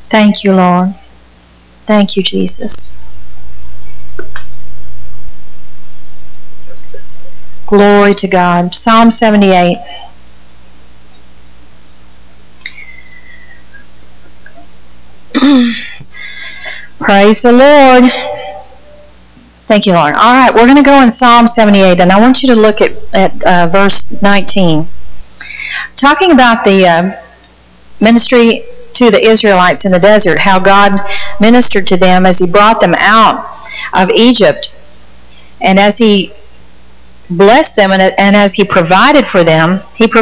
Thank you, Lord. Thank you, Jesus. Glory to God. Psalm 78. Praise the Lord. Thank you, Lord. All right, we're going to go in Psalm 78, and I want you to look at verse 19. Talking about the ministry to the Israelites in the desert, how God ministered to them as He brought them out of Egypt, and as He blessed them and as He provided for them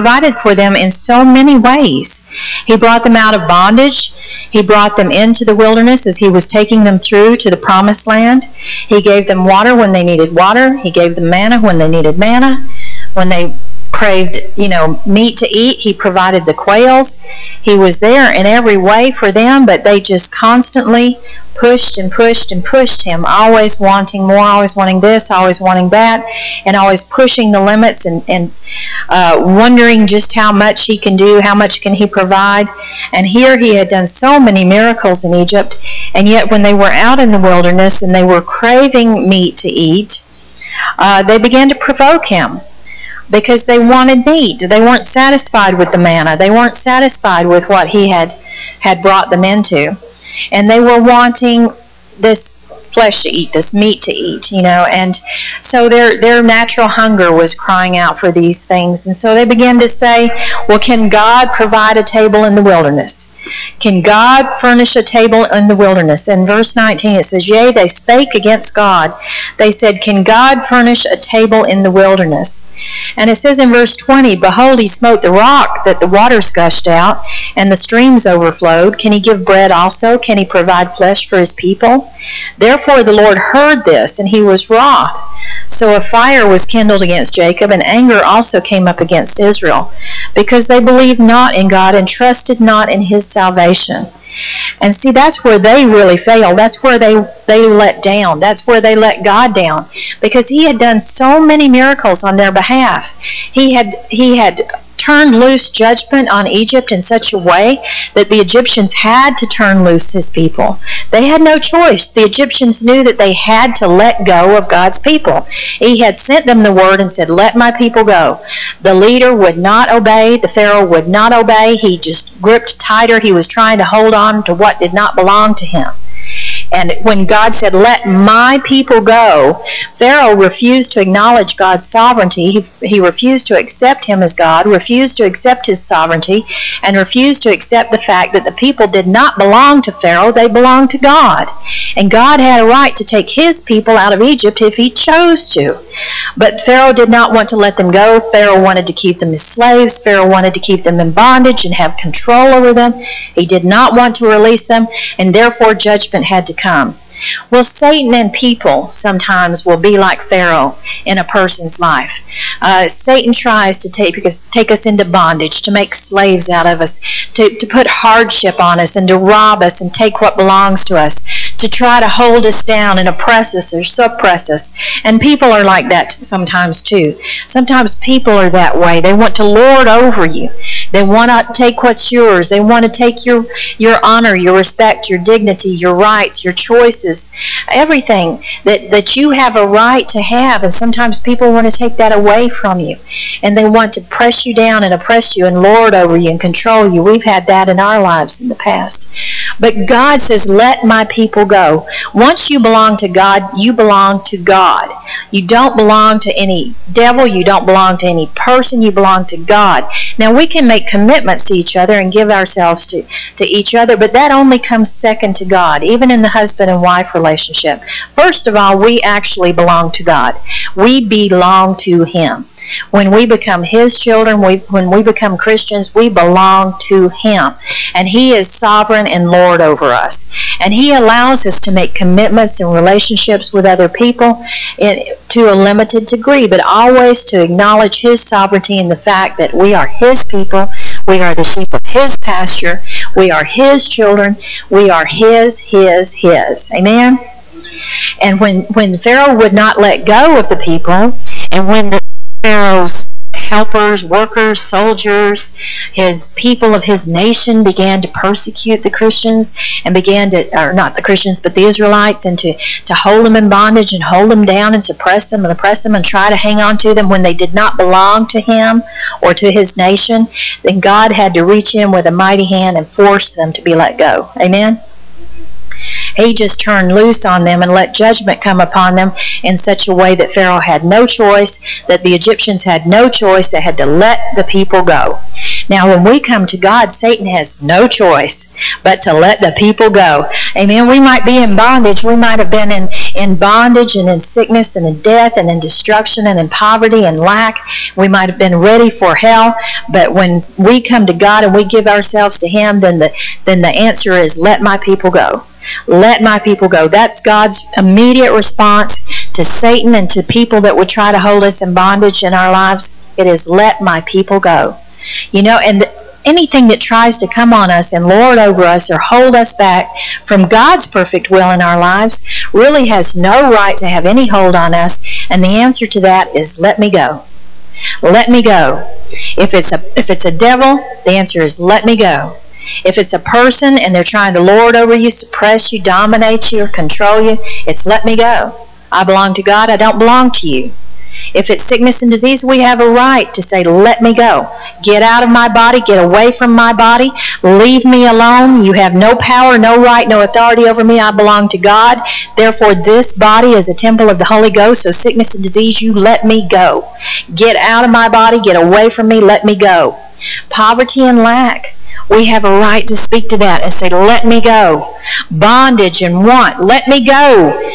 in so many ways. He brought them out of bondage. He brought them into the wilderness as He was taking them through to the promised land. He gave them water when they needed water. He gave them manna when they needed manna. When they craved, meat to eat, He provided the quails. He was there in every way for them, but they just constantly pushed and pushed and pushed Him, always wanting more, always wanting this, always wanting that, and always pushing the limits and wondering just how much He can do, how much can He provide. And here He had done so many miracles in Egypt, and yet when they were out in the wilderness and they were craving meat to eat, they began to provoke Him, because they wanted meat. They weren't satisfied with the manna. They weren't satisfied with what He had brought them into. And they were wanting this flesh to eat, this meat to eat, and so their natural hunger was crying out for these things. And so they began to say, well, can God provide a table in the wilderness? Can God furnish a table in the wilderness? In verse 19 it says, yea, they spake against God. They said, can God furnish a table in the wilderness? And it says in verse 20, behold, He smote the rock that the waters gushed out, and the streams overflowed. Can He give bread also? Can He provide flesh for His people? Therefore the Lord heard this, and He was wroth. So a fire was kindled against Jacob, and anger also came up against Israel, because they believed not in God and trusted not in His salvation. And see, that's where they really failed. That's where they let down. That's where they let God down, because He had done so many miracles on their behalf. He had turned loose judgment on Egypt in such a way that the Egyptians had to turn loose His people. They had no choice. The Egyptians knew that they had to let go of God's people. He had sent them the word and said, let my people go. The leader would not obey. The Pharaoh would not obey. He just gripped tighter. He was trying to hold on to what did not belong to him. And when God said, let my people go, Pharaoh refused to acknowledge God's sovereignty. He refused to accept Him as God, refused to accept His sovereignty, and refused to accept the fact that the people did not belong to Pharaoh, they belonged to God. And God had a right to take His people out of Egypt if He chose to. But Pharaoh did not want to let them go. Pharaoh wanted to keep them as slaves. Pharaoh wanted to keep them in bondage and have control over them. He did not want to release them, and therefore judgment had to come. Well, Satan and people sometimes will be like Pharaoh in a person's life. Satan tries to take us into bondage, to make slaves out of us, to put hardship on us and to rob us and take what belongs to us, to try to hold us down and oppress us or suppress us. And people are like that sometimes too. Sometimes people are that way. They want to lord over you. They want to take what's yours. They want to take your honor, your respect, your dignity, your rights, your choices, everything that you have a right to have. And sometimes people want to take that away from you. And they want to press you down and oppress you and lord over you and control you. We've had that in our lives in the past. But God says, let my people go. Once you belong to God, you belong to God. You don't belong to any devil. You don't belong to any person. You belong to God. Now, we can make commitments to each other and give ourselves to each other, but that only comes second to God, even in the husband and wife relationship. First of all, we actually belong to God. We belong to Him. When we become His children, when we become Christians, we belong to Him. And He is sovereign and Lord over us. And He allows us to make commitments and relationships with other people to a limited degree, but always to acknowledge His sovereignty and the fact that we are His people, we are the sheep of His pasture, we are His children, we are His. Amen? And when Pharaoh would not let go of the people, and when the Pharaoh's helpers, workers, soldiers, his people of his nation began to persecute the Christians and began to, or not the Christians, but the Israelites, and to hold them in bondage and hold them down and suppress them and oppress them and try to hang on to them when they did not belong to him or to his nation, then God had to reach in with a mighty hand and force them to be let go. Amen? He just turned loose on them and let judgment come upon them in such a way that Pharaoh had no choice, that the Egyptians had no choice. They had to let the people go. Now, when we come to God, Satan has no choice but to let the people go. Amen. We might be in bondage. We might have been in bondage and in sickness and in death and in destruction and in poverty and lack. We might have been ready for hell. But when we come to God and we give ourselves to him, then the answer is, let my people go. Let my people go. That's God's immediate response to Satan and to people that would try to hold us in bondage in our lives. It is, let my people go. You know, and anything that tries to come on us and lord over us or hold us back from God's perfect will in our lives really has no right to have any hold on us. And the answer to that is, let me go. Let me go. If it's a devil, the answer is, let me go. If it's a person and they're trying to lord over you, suppress you, dominate you, or control you, it's, let me go. I belong to God. I don't belong to you. If it's sickness and disease, we have a right to say, let me go. Get out of my body. Get away from my body. Leave me alone. You have no power, no right, no authority over me. I belong to God. Therefore, this body is a temple of the Holy Ghost. So sickness and disease, you let me go. Get out of my body. Get away from me. Let me go. Poverty and lack, we have a right to speak to that and say, let me go. Bondage and want, let me go.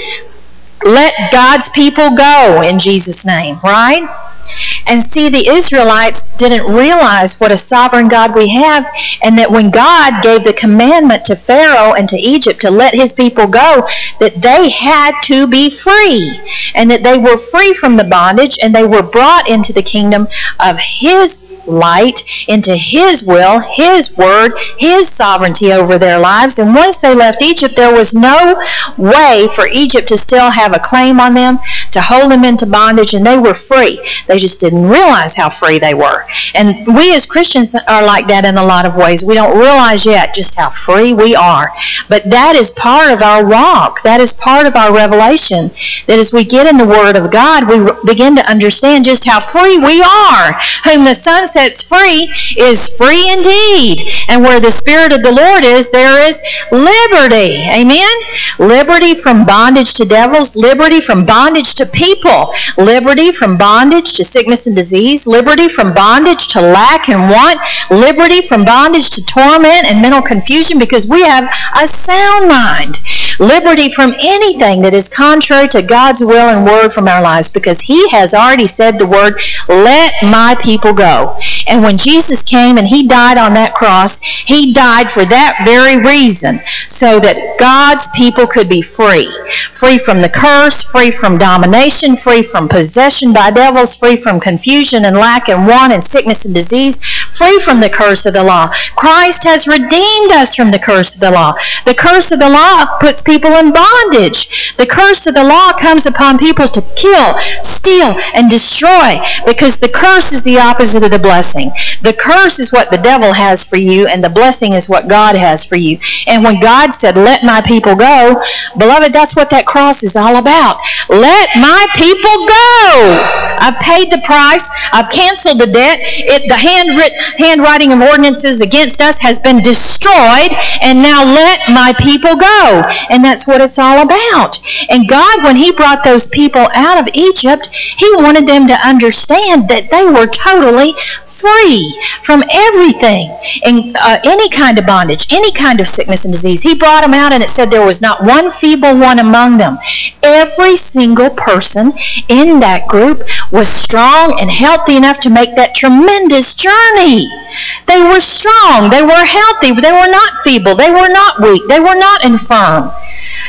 Let God's people go in Jesus' name, right? And see, the Israelites didn't realize what a sovereign God we have, and that when God gave the commandment to Pharaoh and to Egypt to let his people go, that they had to be free, and that they were free from the bondage, and they were brought into the kingdom of his light, into his will, his word, his sovereignty over their lives. And once they left Egypt, there was no way for Egypt to still have a claim on them, to hold them into bondage, and they were free. They just didn't realize how free they were. And we as Christians are like that in a lot of ways. We don't realize yet just how free we are. But that is part of our walk. That is part of our revelation. That as we get in the Word of God, we begin to understand just how free we are. Whom the Son sets free is free indeed. And where the Spirit of the Lord is, there is liberty. Amen? Liberty from bondage to devils. Liberty from bondage to people. Liberty from bondage to sickness and disease, liberty from bondage to lack and want, liberty from bondage to torment and mental confusion, because we have a sound mind, liberty from anything that is contrary to God's will and word from our lives, because he has already said the word, let my people go. And when Jesus came and he died on that cross, he died for that very reason, so that God's people could be free. Free from the curse, free from domination, free from possession by devils, free from confusion and lack and want and sickness and disease, free from the curse of the law. Christ has redeemed us from the curse of the law. The curse of the law puts people in bondage. The curse of the law comes upon people to kill, steal, and destroy, because the curse is the opposite of the blessing. The curse is what the devil has for you, and the blessing is what God has for you. And when God said, let my people go, beloved, that's what that cross is all about. Let my people go. I've paid the price. I've canceled the debt. The handwriting of ordinances against us has been destroyed, and now let my people go. And that's what it's all about. And God, when he brought those people out of Egypt, he wanted them to understand that they were totally free from everything, and any kind of bondage, any kind of sickness and disease. He brought them out, and it said there was not one feeble one among them. Every single person in that group was strong and healthy enough to make that tremendous journey. They were strong. They were healthy. They were not feeble. They were not weak. They were not infirm.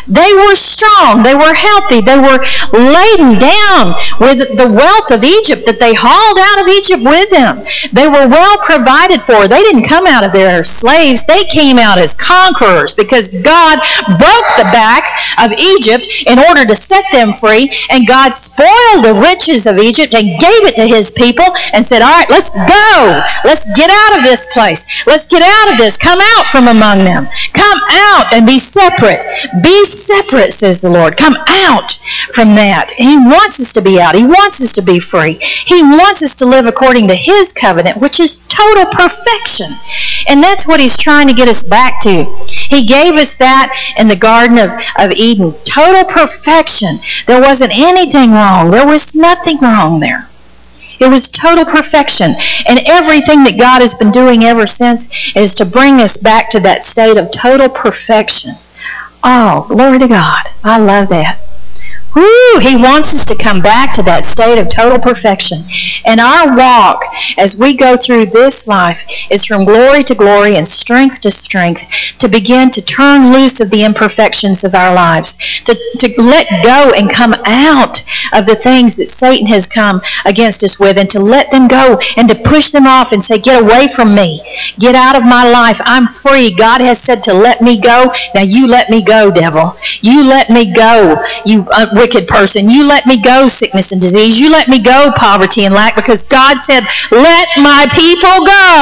They were strong. They were healthy. They were laden down with the wealth of Egypt that they hauled out of Egypt with them. They were well provided for. They didn't come out of there as slaves. They came out as conquerors because God broke the back of Egypt in order to set them free, and God spoiled the riches of Egypt and gave it to his people and said, all right, let's go. Let's get out of this place. Let's get out of this. Come out from among them. Come out and be separate. Be separate, says the Lord. Come out from that. He wants us to be out. He wants us to be free. He wants us to live according to his covenant, which is total perfection. And that's what he's trying to get us back to. He gave us that in the Garden of Eden. Total perfection. There wasn't anything wrong. There was nothing wrong there. It was total perfection. And everything that God has been doing ever since is to bring us back to that state of total perfection. Oh, glory to God. I love that. Woo! He wants us to come back to that state of total perfection. And our walk as we go through this life is from glory to glory and strength to strength to begin to turn loose of the imperfections of our lives, to let go and come out of the things that Satan has come against us with, and to let them go and to push them off and say, get away from me. Get out of my life. I'm free. God has said to let me go. Now you let me go, devil. You let me go, you wicked person. You let me go, sickness and disease. You let me go, poverty and lack, because God said, let my people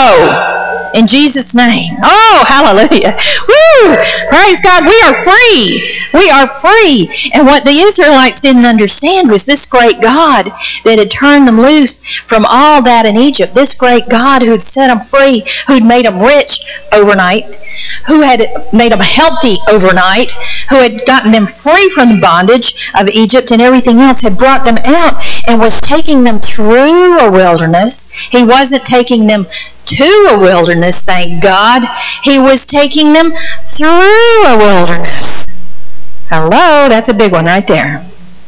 go. In Jesus' name. Oh, hallelujah. Woo! Praise God. We are free. We are free. And what the Israelites didn't understand was this great God that had turned them loose from all that in Egypt. This great God who had set them free, who had made them rich overnight, who had made them healthy overnight, who had gotten them free from the bondage of Egypt and everything else, had brought them out and was taking them through a wilderness. He wasn't taking them to a wilderness, thank God. He was taking them through a wilderness. Hello, that's a big one right there.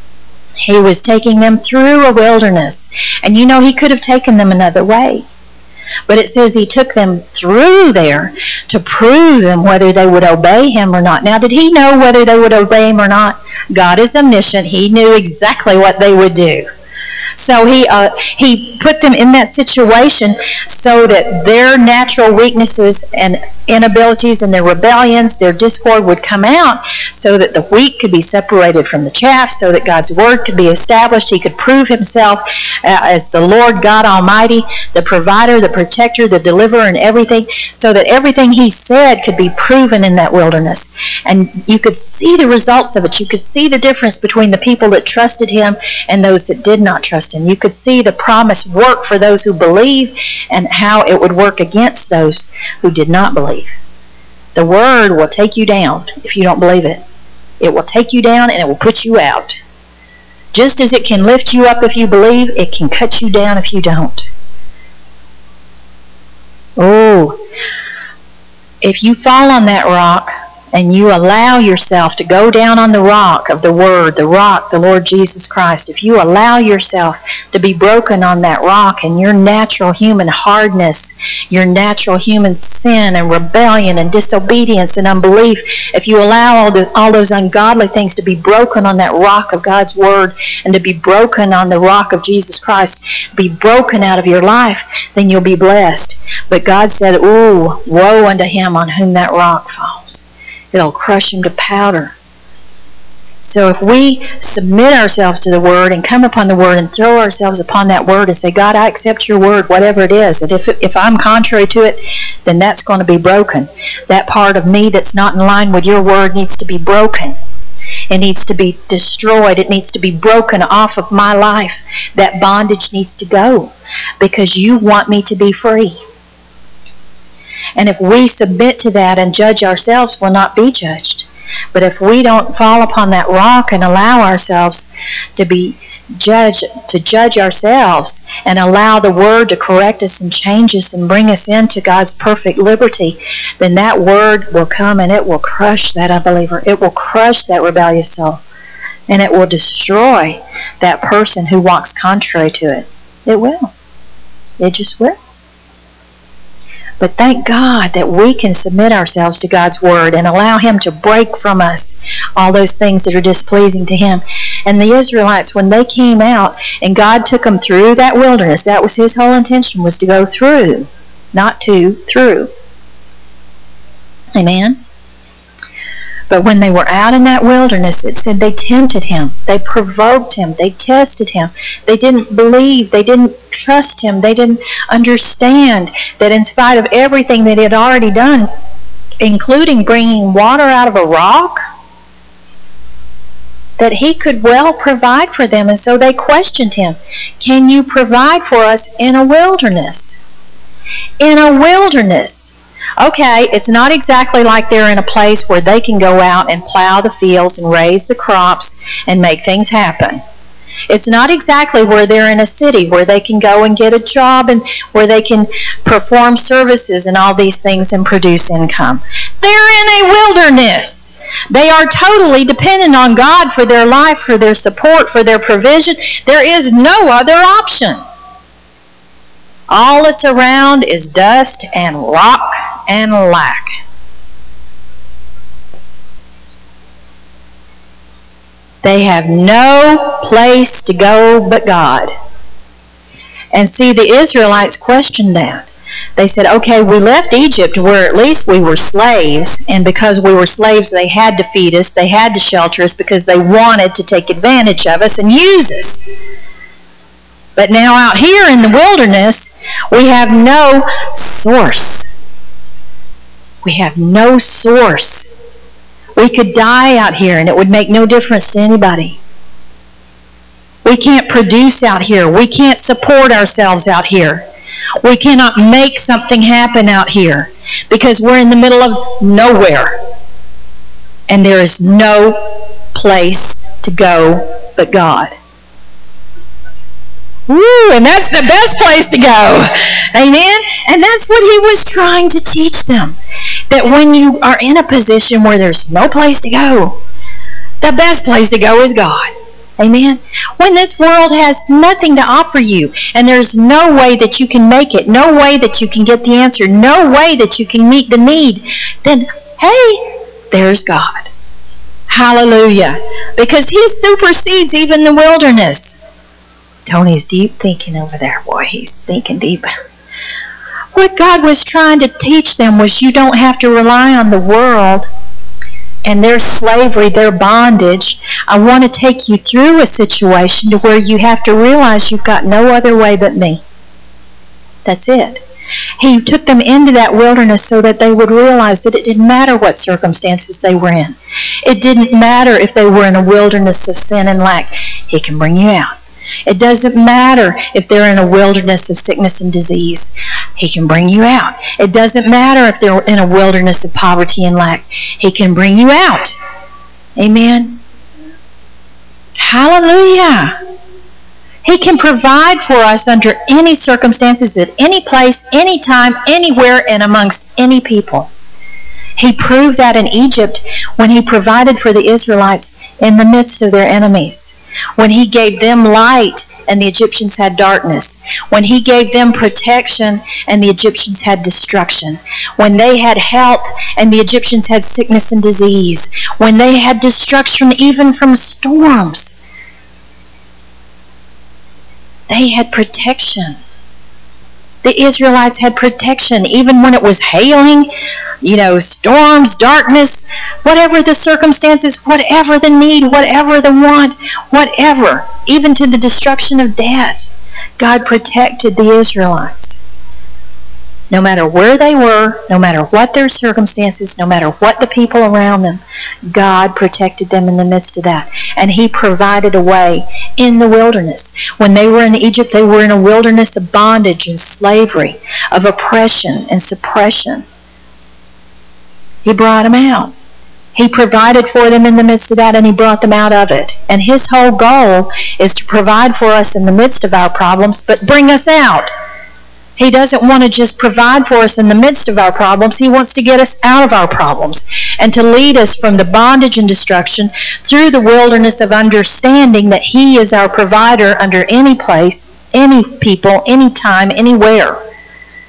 He was taking them through a wilderness. And you know, he could have taken them another way. But it says he took them through there to prove them whether they would obey him or not. Now, did he know whether they would obey him or not? God is omniscient. He knew exactly what they would do. So he put them in that situation so that their natural weaknesses and inabilities and their rebellions, their discord would come out, so that the wheat could be separated from the chaff, so that God's word could be established. He could prove himself as the Lord God Almighty, the provider, the protector, the deliverer, and everything, so that everything he said could be proven in that wilderness. And you could see the results of it. You could see the difference between the people that trusted him and those that did not trust him. You could see the promise work for those who believe and how it would work against those who did not believe. The word will take you down if you don't believe it. It will take you down and it will put you out. Just as it can lift you up if you believe, it can cut you down if you don't. Oh, if you fall on that rock and you allow yourself to go down on the rock of the Word, the rock, the Lord Jesus Christ, if you allow yourself to be broken on that rock and your natural human hardness, your natural human sin and rebellion and disobedience and unbelief, if you allow all those ungodly things to be broken on that rock of God's Word and to be broken on the rock of Jesus Christ, be broken out of your life, then you'll be blessed. But God said, ooh, woe unto him on whom that rock falls. It'll crush him to powder. So if we submit ourselves to the Word and come upon the Word and throw ourselves upon that Word and say, God, I accept your Word, whatever it is, and if I'm contrary to it, then that's going to be broken. That part of me that's not in line with your Word needs to be broken. It needs to be destroyed. It needs to be broken off of my life. That bondage needs to go because you want me to be free. And if we submit to that and judge ourselves, we'll not be judged. But if we don't fall upon that rock and allow ourselves to be judged, to judge ourselves and allow the Word to correct us and change us and bring us into God's perfect liberty, then that Word will come and it will crush that unbeliever. It will crush that rebellious soul. And it will destroy that person who walks contrary to it. It will. It just will. But thank God that we can submit ourselves to God's Word and allow Him to break from us all those things that are displeasing to Him. And the Israelites, when they came out and God took them through that wilderness, that was His whole intention, was to go through, not to, through. Amen? But when they were out in that wilderness, it said they tempted Him. They provoked Him. They tested Him. They didn't believe. They didn't trust Him. They didn't understand that in spite of everything that He had already done, including bringing water out of a rock, that He could well provide for them. And so they questioned Him. Can you provide for us in a wilderness? In a wilderness. Okay, it's not exactly like they're in a place where they can go out and plow the fields and raise the crops and make things happen. It's not exactly where they're in a city where they can go and get a job and where they can perform services and all these things and produce income. They're in a wilderness. They are totally dependent on God for their life, for their support, for their provision. There is no other option. All that's around is dust and rock and lack. They have no place to go but God. And see, the Israelites questioned that. They said, okay, we left Egypt where at least we were slaves, and because we were slaves they had to feed us, they had to shelter us because they wanted to take advantage of us and use us. But now out here in the wilderness, we have no source. We have no source. We could die out here and it would make no difference to anybody. We can't produce out here. We can't support ourselves out here. We cannot make something happen out here because we're in the middle of nowhere. And there is no place to go but God. Woo, and that's the best place to go. Amen? And that's what He was trying to teach them. That when you are in a position where there's no place to go, the best place to go is God. Amen? When this world has nothing to offer you, and there's no way that you can make it, no way that you can get the answer, no way that you can meet the need, then, hey, there's God. Hallelujah. Because He supersedes even the wilderness. Tony's deep thinking over there. Boy, he's thinking deep. What God was trying to teach them was you don't have to rely on the world and their slavery, their bondage. I want to take you through a situation to where you have to realize you've got no other way but me. That's it. He took them into that wilderness so that they would realize that it didn't matter what circumstances they were in. It didn't matter if they were in a wilderness of sin and lack. He can bring you out. It doesn't matter if they're in a wilderness of sickness and disease. He can bring you out. It doesn't matter if they're in a wilderness of poverty and lack. He can bring you out. Amen. Hallelujah. He can provide for us under any circumstances, at any place, any time, anywhere, and amongst any people. He proved that in Egypt when He provided for the Israelites in the midst of their enemies. When He gave them light and the Egyptians had darkness. When He gave them protection and the Egyptians had destruction. When they had health and the Egyptians had sickness and disease. When they had destruction even from storms. They had protection. The Israelites had protection even when it was hailing, storms, darkness, whatever the circumstances, whatever the need, whatever the want, whatever, even to the destruction of death. God protected the Israelites. No matter where they were, no matter what their circumstances, no matter what the people around them, God protected them in the midst of that. And He provided a way in the wilderness. When they were in Egypt, they were in a wilderness of bondage and slavery, of oppression and suppression. He brought them out. He provided for them in the midst of that, and He brought them out of it. And His whole goal is to provide for us in the midst of our problems, but bring us out. He doesn't want to just provide for us in the midst of our problems. He wants to get us out of our problems and to lead us from the bondage and destruction through the wilderness of understanding that He is our provider under any place, any people, any time, anywhere.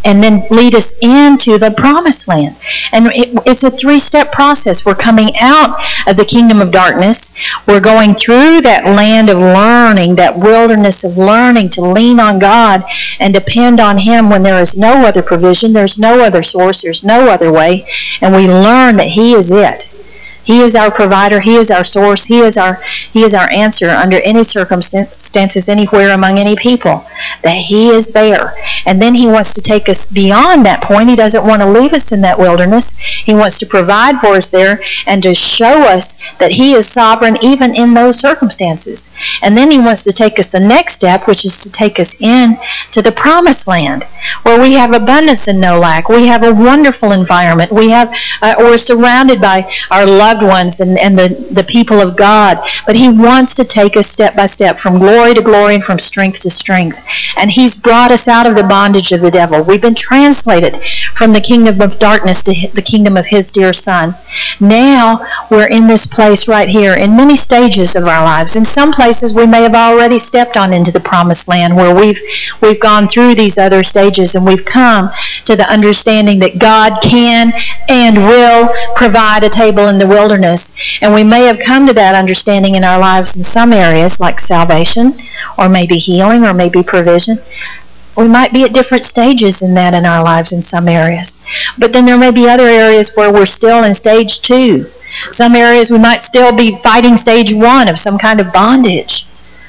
and then lead us into the promised land. And it's a three-step process. We're coming out of the kingdom of darkness. We're going through that land of learning, that wilderness of learning to lean on God and depend on Him when there is no other provision, there's no other source, there's no other way. And we learn that He is it. He is our provider. He is our source. He is our answer under any circumstances, anywhere, among any people. That He is there. And then He wants to take us beyond that point. He doesn't want to leave us in that wilderness. He wants to provide for us there and to show us that He is sovereign even in those circumstances. And then He wants to take us the next step, which is to take us in to the promised land, where we have abundance and no lack. We have a wonderful environment. We're surrounded by our loved ones and the people of God. But He wants to take us step by step from glory to glory and from strength to strength. And He's brought us out of the bondage of the devil. We've been translated from the kingdom of darkness to the kingdom of His dear Son. Now we're in this place right here in many stages of our lives. In some places we may have already stepped on into the promised land, where we've gone through these other stages and we've come to the understanding that God can and will provide a table in the wilderness. And we may have come to that understanding in our lives in some areas, like salvation, or maybe healing, or maybe provision. We might be at different stages in that in our lives in some areas. But then there may be other areas where we're still in stage 2. Some areas we might still be fighting stage 1 of some kind of bondage.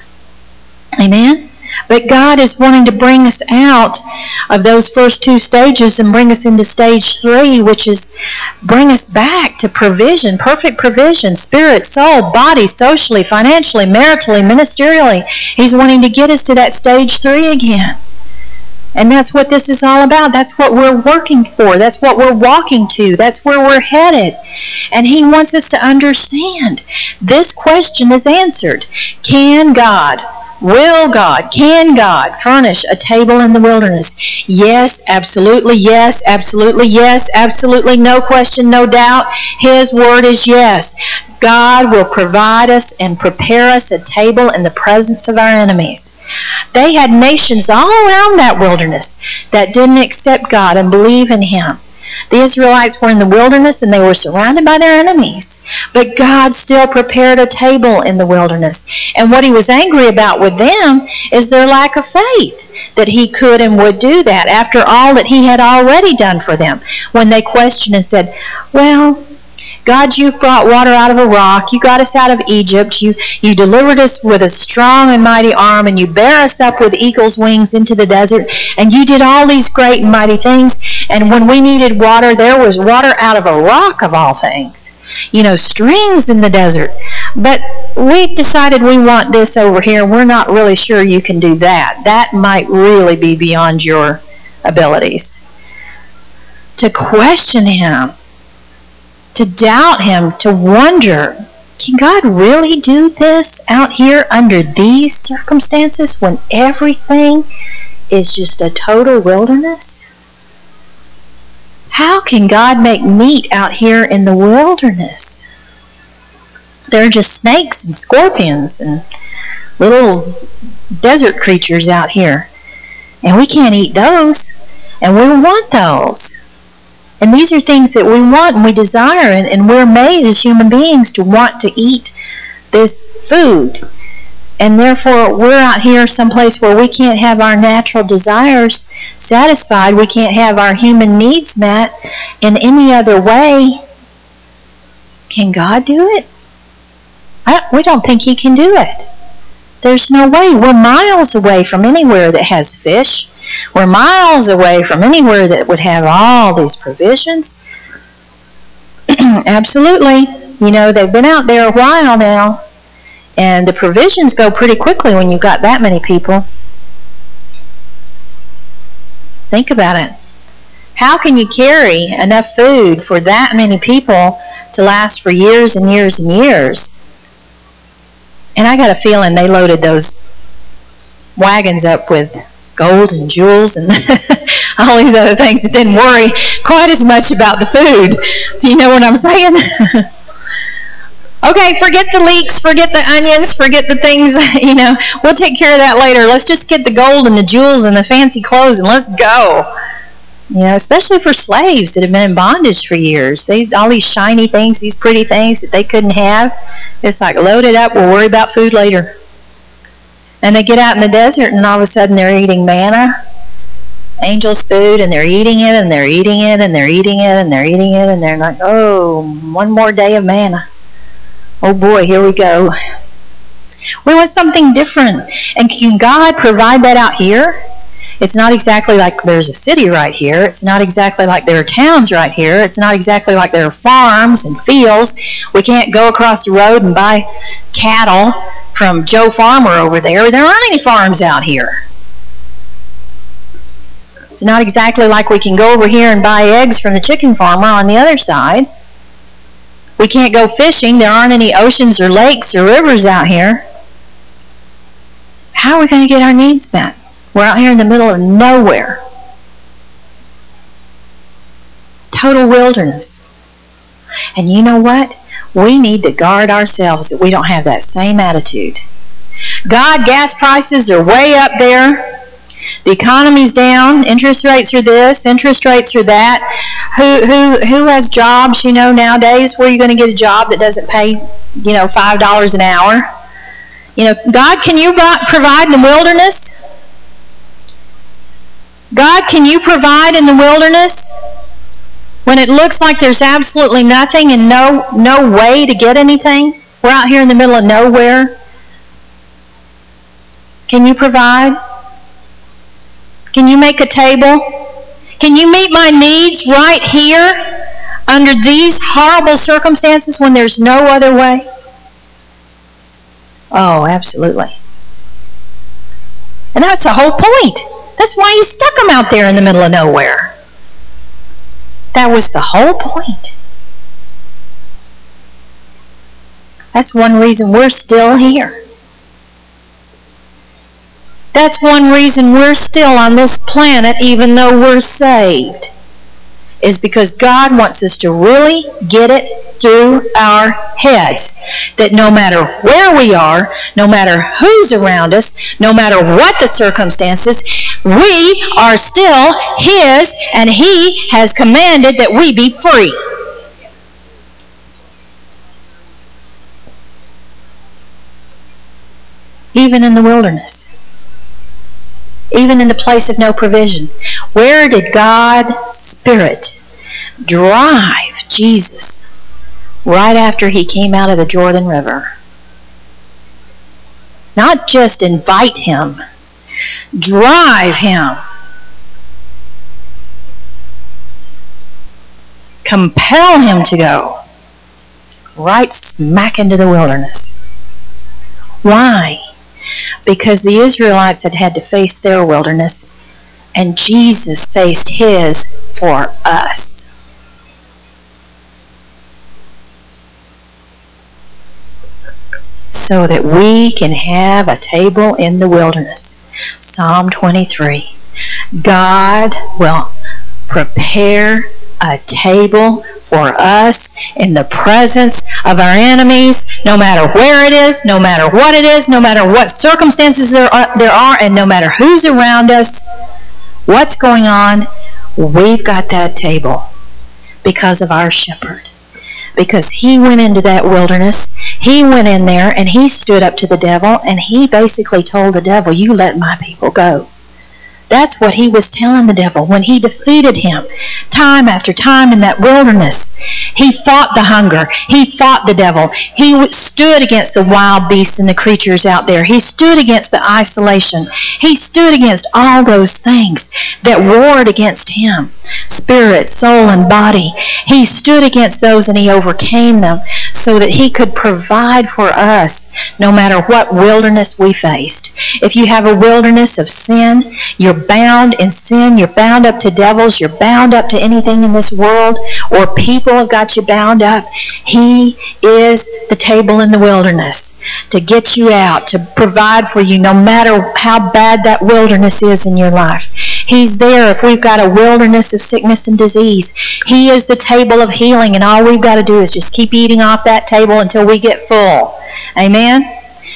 Amen? But God is wanting to bring us out of those first 2 stages and bring us into stage 3, which is bring us back to provision, perfect provision, spirit, soul, body, socially, financially, maritally, ministerially. He's wanting to get us to that stage 3 again. And that's what this is all about. That's what we're working for. That's what we're walking to. That's where we're headed. And He wants us to understand. This question is answered. Can God, will God, can God furnish a table in the wilderness? Yes, absolutely, yes, absolutely, yes, absolutely, no question, no doubt. His word is yes. God will provide us and prepare us a table in the presence of our enemies. They had nations all around that wilderness that didn't accept God and believe in Him. The Israelites were in the wilderness and they were surrounded by their enemies. But God still prepared a table in the wilderness. And what He was angry about with them is their lack of faith that He could and would do that after all that He had already done for them. When they questioned and said, well, God, You've brought water out of a rock. You got us out of Egypt. You delivered us with a strong and mighty arm, and You bear us up with eagle's wings into the desert. And You did all these great and mighty things. And when we needed water, there was water out of a rock of all things. Streams in the desert. But we've decided we want this over here. We're not really sure You can do that. That might really be beyond Your abilities. To question Him, to doubt Him, to wonder, can God really do this out here under these circumstances when everything is just a total wilderness? How can God make meat out here in the wilderness? There are just snakes and scorpions and little desert creatures out here. And we can't eat those. And we want those. And these are things that we want and we desire, and we're made as human beings to want to eat this food. And therefore, we're out here someplace where we can't have our natural desires satisfied. We can't have our human needs met in any other way. Can God do it? We don't think He can do it. There's no way. We're miles away from anywhere that has fish. We're miles away from anywhere that would have all these provisions. Absolutely. They've been out there a while now. And the provisions go pretty quickly when you've got that many people. Think about it. How can you carry enough food for that many people to last for years and years and years? And I got a feeling they loaded those wagons up with gold and jewels and all these other things that didn't worry quite as much about the food. Do you know what I'm saying? Okay, forget the leeks, forget the onions, forget the things, we'll take care of that later. Let's just get the gold and the jewels and the fancy clothes and let's go. You know, especially for slaves that have been in bondage for years. All these shiny things, these pretty things that they couldn't have. It's like, load it up, we'll worry about food later. And they get out in the desert and all of a sudden they're eating manna, angel's food, and they're eating it, and they're eating it, and they're eating it, and they're eating it, and they're like, oh, one more day of manna. Oh boy, here we go. We want something different. And can God provide that out here? It's not exactly like there's a city right here. It's not exactly like there are towns right here. It's not exactly like there are farms and fields. We can't go across the road and buy cattle from Joe Farmer over there. There aren't any farms out here. It's not exactly like we can go over here and buy eggs from the chicken farmer on the other side. We can't go fishing. There aren't any oceans or lakes or rivers out here. How are we going to get our needs met? We're out here in the middle of nowhere. Total wilderness. And you know what? We need to guard ourselves that we don't have that same attitude. God, gas prices are way up there. The economy's down. Interest rates are this. Interest rates are that. Who has jobs, you know, nowadays? Where are you going to get a job that doesn't pay, you know, $5 an hour? You know, God, can you provide in the wilderness? God, can you provide in the wilderness when it looks like there's absolutely nothing and no way to get anything? We're out here in the middle of nowhere. Can you provide? Can you make a table? Can you meet my needs right here under these horrible circumstances when there's no other way? Oh, absolutely. And that's the whole point. That's why he stuck them out there in the middle of nowhere. That was the whole point. That's one reason we're still here. That's one reason we're still on this planet even though we're saved. Is because God wants us to really get it through our heads that no matter where we are, no matter who's around us, no matter what the circumstances, we are still His, and He has commanded that we be free. Even in the wilderness. Even in the place of no provision. Where did God's Spirit drive Jesus right after He came out of the Jordan River? Not just invite Him, drive Him. Compel Him to go right smack into the wilderness. Why? Because the Israelites had to face their wilderness, and Jesus faced His for us. So that we can have a table in the wilderness. Psalm 23. God will prepare a table for us in the presence of our enemies, no matter where it is, no matter what it is, no matter what circumstances there are, and no matter who's around us, what's going on, we've got that table because of our shepherd. Because He went into that wilderness, He went in there and He stood up to the devil, and He basically told the devil, you let my people go. That's what He was telling the devil when He defeated him time after time in that wilderness. He fought the hunger. He fought the devil. He stood against the wild beasts and the creatures out there. He stood against the isolation. He stood against all those things that warred against him. Spirit, soul, and body. He stood against those and He overcame them so that He could provide for us no matter what wilderness we faced. If you have a wilderness of sin, you're bound in sin, you're bound up to devils, you're bound up to anything in this world, or people have got you bound up, He is the table in the wilderness to get you out, to provide for you no matter how bad that wilderness is in your life. He's there if we've got a wilderness of sickness and disease. He is the table of healing, and all we've got to do is just keep eating off that table until we get full. Amen?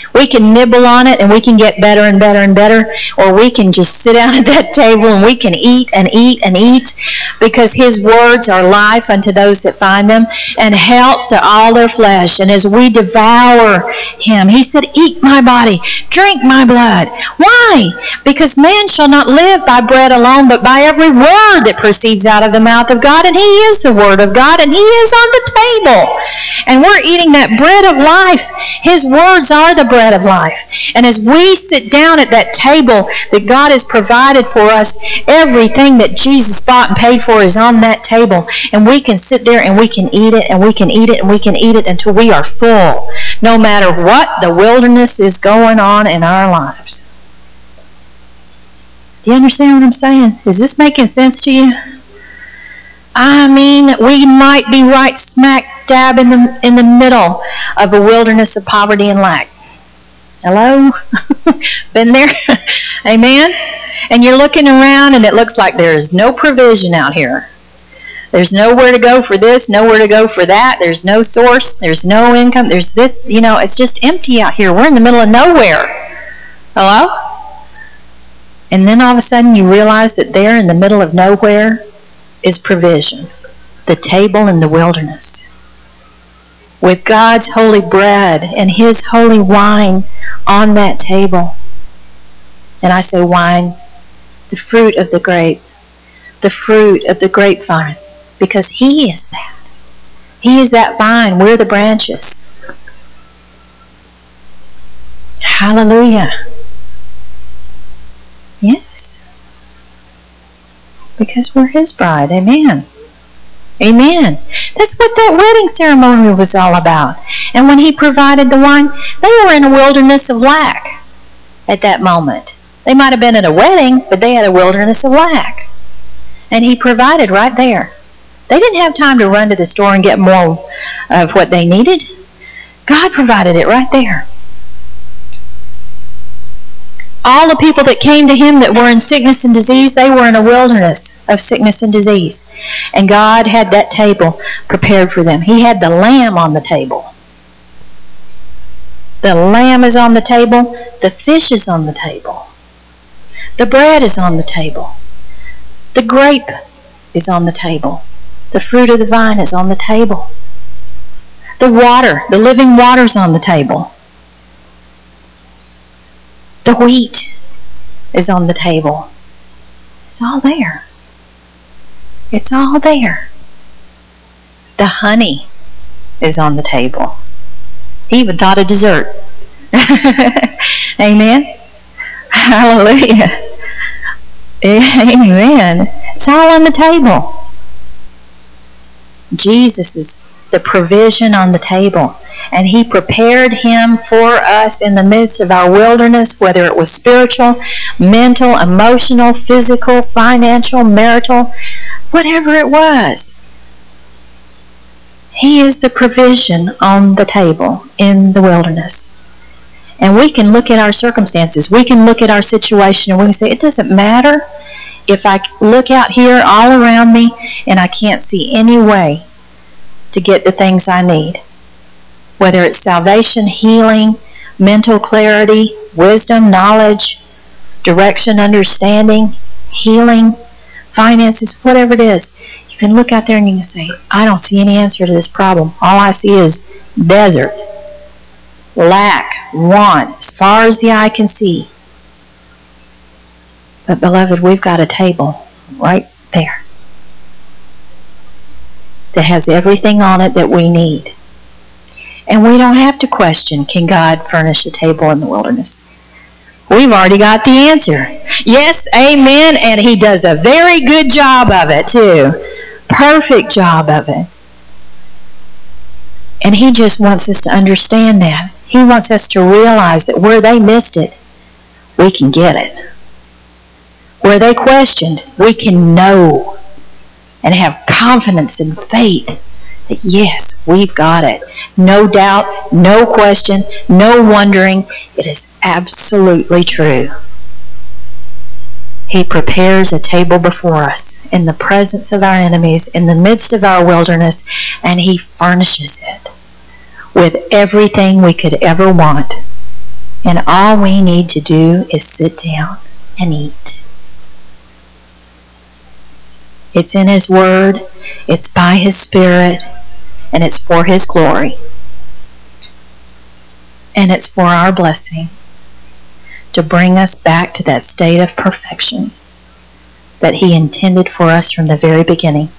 We can nibble on it and we can get better and better and better, or we can just sit down at that table and we can eat and eat and eat, because His words are life unto those that find them and health to all their flesh. And as we devour Him, He said, eat my body, drink my blood. Why? Because man shall not live by bread alone, but by every word that proceeds out of the mouth of God. And He is the Word of God, and He is on the table. And we're eating that bread of life. His words are the bread of life. And as we sit down at that table that God has provided for us, everything that Jesus bought and paid for is on that table. And we can sit there and we can eat it, and we can eat it, and we can eat it until we are full, no matter what the wilderness is going on in our lives. Do you understand what I'm saying? Is this making sense to you? I mean, we might be right smack dab in the middle of a wilderness of poverty and lack. Hello? Been there? Amen? And you're looking around and it looks like there is no provision out here. There's nowhere to go for this, nowhere to go for that. There's no source. There's no income. There's this, it's just empty out here. We're in the middle of nowhere. Hello? And then all of a sudden you realize that there in the middle of nowhere is provision. The table in the wilderness, with God's holy bread and His holy wine on that table. And I say wine, the fruit of the grape, the fruit of the grapevine, because He is that. He is that vine. We're the branches. Hallelujah. Yes. Because we're His bride. Amen. Amen. That's what that wedding ceremony was all about. And when He provided the wine, they were in a wilderness of lack at that moment. They might have been at a wedding, but they had a wilderness of lack. And He provided right there. They didn't have time to run to the store and get more of what they needed. God provided it right there. All the people that came to Him that were in sickness and disease, they were in a wilderness of sickness and disease. And God had that table prepared for them. He had the lamb on the table. The lamb is on the table. The fish is on the table. The bread is on the table. The grape is on the table. The fruit of the vine is on the table. The water, the living water is on the table. The wheat is on the table. It's all there. It's all there. The honey is on the table. He even thought of dessert. Amen. Hallelujah. Amen. It's all on the table. Jesus is the provision on the table. And He prepared Him for us in the midst of our wilderness, whether it was spiritual, mental, emotional, physical, financial, marital, whatever it was. He is the provision on the table in the wilderness. And we can look at our circumstances. We can look at our situation and we can say, it doesn't matter if I look out here all around me and I can't see any way to get the things I need. Whether it's salvation, healing, mental clarity, wisdom, knowledge, direction, understanding, healing, finances, whatever it is, you can look out there and you can say, I don't see any answer to this problem. All I see is desert, lack, want, as far as the eye can see. But beloved, we've got a table right there that has everything on it that we need. And we don't have to question, can God furnish a table in the wilderness? We've already got the answer. Yes, amen, and He does a very good job of it too. Perfect job of it. And He just wants us to understand that. He wants us to realize that where they missed it, we can get it. Where they questioned, we can know and have confidence and faith that yes, we've got it. No doubt, no question, no wondering. It is absolutely true. He prepares a table before us in the presence of our enemies, in the midst of our wilderness, and He furnishes it with everything we could ever want And all we need to do is sit down and eat. It's in His Word, it's by His Spirit, and it's for His glory. And it's for our blessing to bring us back to that state of perfection that He intended for us from the very beginning.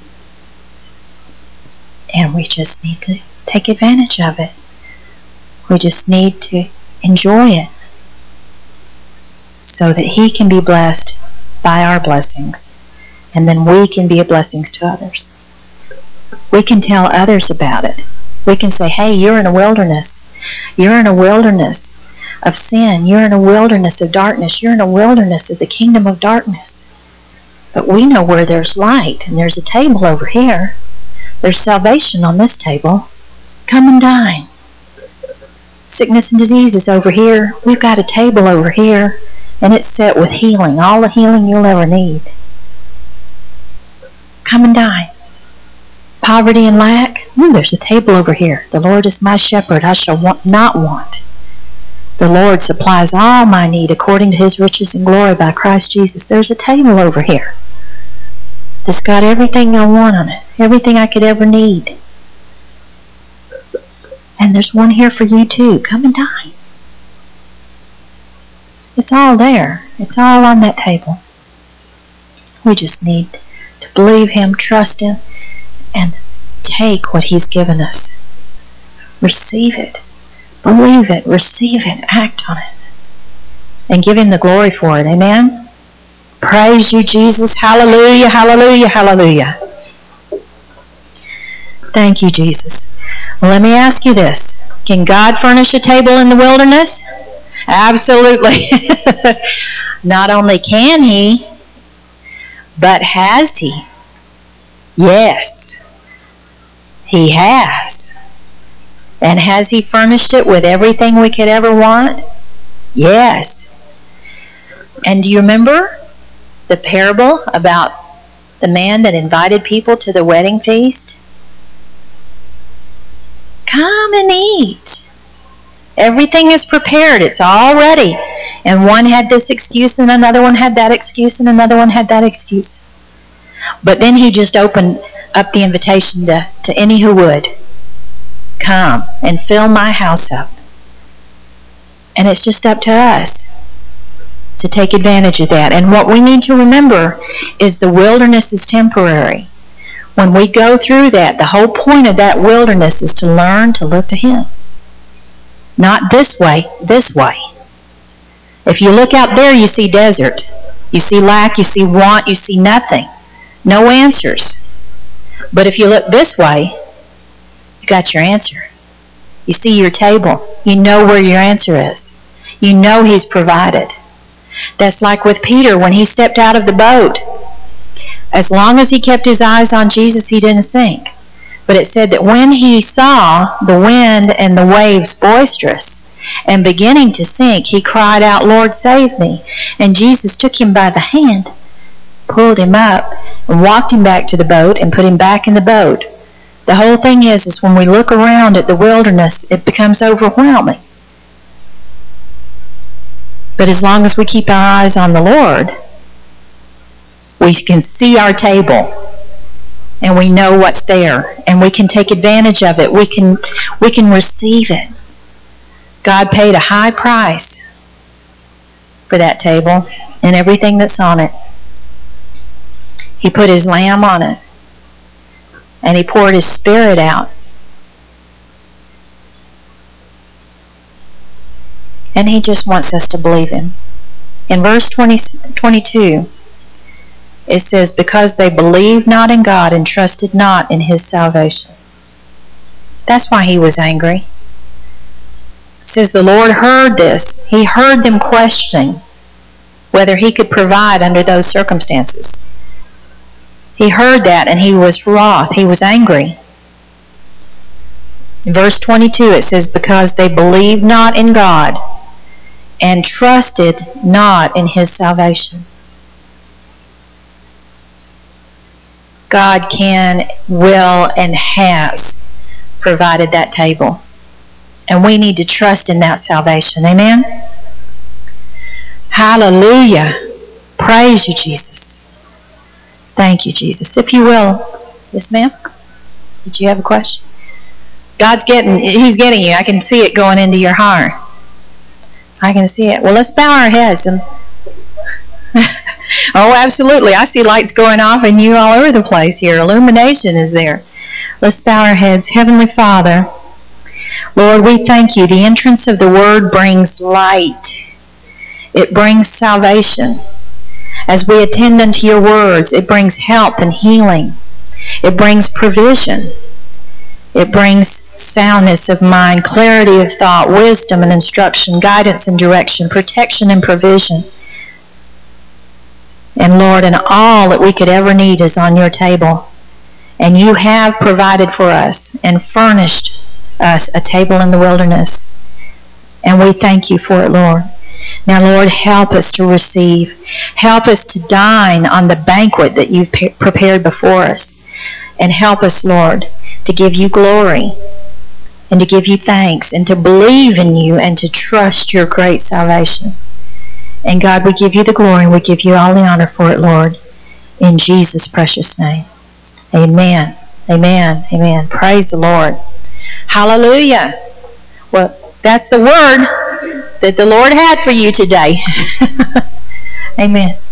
And we just need to take advantage of it. We just need to enjoy it so that He can be blessed by our blessings, and then we can be a blessing to others. We can tell others about it. We can say, hey, you're in a wilderness. You're in a wilderness of sin. You're in a wilderness of darkness. You're in a wilderness of the kingdom of darkness. But we know where there's light, and there's a table over here. There's salvation on this table. Come and dine. Sickness and disease is over here. We've got a table over here, and it's set with healing, all the healing you'll ever need. Come and dine. Poverty and lack, there's a table over here. The Lord is my shepherd, I shall not want. The Lord supplies all my need according to His riches and glory by Christ Jesus. There's a table over here that's got everything I want on it, everything I could ever need. And there's one here for you too. Come and dine. It's all there. It's all on that table. We just need to believe Him, trust Him, and take what He's given us. Receive it. Believe it. Receive it. Act on it. And give Him the glory for it. Amen? Praise you, Jesus. Hallelujah, hallelujah, hallelujah. Thank you, Jesus. Well, let me ask you this. Can God furnish a table in the wilderness? Absolutely. Not only can He, but has He? Yes. He has. And has He furnished it with everything we could ever want? Yes. And do you remember the parable about the man that invited people to the wedding feast? Come and eat. Everything is prepared. It's all ready. And one had this excuse, and another one had that excuse, and another one had that excuse. But then He just opened up the invitation to any who would. Come and fill my house up. And it's just up to us to take advantage of that. And what we need to remember is the wilderness is temporary. When we go through that, the whole point of that wilderness is to learn to look to Him. Not this way, this way. If you look out there, you see desert. You see lack, you see want, you see nothing. No answers. But if you look this way, you got your answer. You see your table. You know where your answer is. You know He's provided. That's like with Peter when he stepped out of the boat. As long as he kept his eyes on Jesus, he didn't sink. But it said that when he saw the wind and the waves boisterous and beginning to sink, he cried out, Lord, save me. And Jesus took him by the hand, pulled him up, and walked him back to the boat and put him back in the boat. The whole thing is when we look around at the wilderness, it becomes overwhelming. But as long as we keep our eyes on the Lord, we can see our table, and we know what's there, and we can take advantage of it. We can receive it. God paid a high price for that table and everything that's on it. He put His Lamb on it, and He poured His Spirit out. And He just wants us to believe Him. In verse 22, it says, because they believed not in God and trusted not in His salvation. That's why He was angry. It says the Lord heard this. He heard them questioning whether He could provide under those circumstances. He heard that, and He was wroth. He was angry. In verse 22, it says, because they believed not in God and trusted not in His salvation. God can, will, and has provided that table And we need to trust in that salvation. Amen? Hallelujah. Praise you, Jesus. Thank you, Jesus. If you will. Yes, ma'am? Did you have a question? He's getting you. I can see it going into your heart. I can see it. Well, let's bow our heads. Oh, absolutely. I see lights going off and you all over the place here. Illumination is there. Let's bow our heads. Heavenly Father, Lord, we thank you. The entrance of the Word brings light. It brings salvation. As we attend unto your words, it brings health and healing. It brings provision. It brings soundness of mind, clarity of thought, wisdom and instruction, guidance and direction, protection and provision. And Lord, and all that we could ever need is on your table. And you have provided for us and furnished us a table in the wilderness. And we thank you for it, Lord. Now, Lord, help us to receive. Help us to dine on the banquet that you've prepared before us. And help us, Lord, to give you glory and to give you thanks and to believe in you and to trust your great salvation. And God, we give you the glory and we give you all the honor for it, Lord, in Jesus' precious name. Amen. Amen. Amen. Praise the Lord. Hallelujah. Well, that's the word that the Lord had for you today. Amen.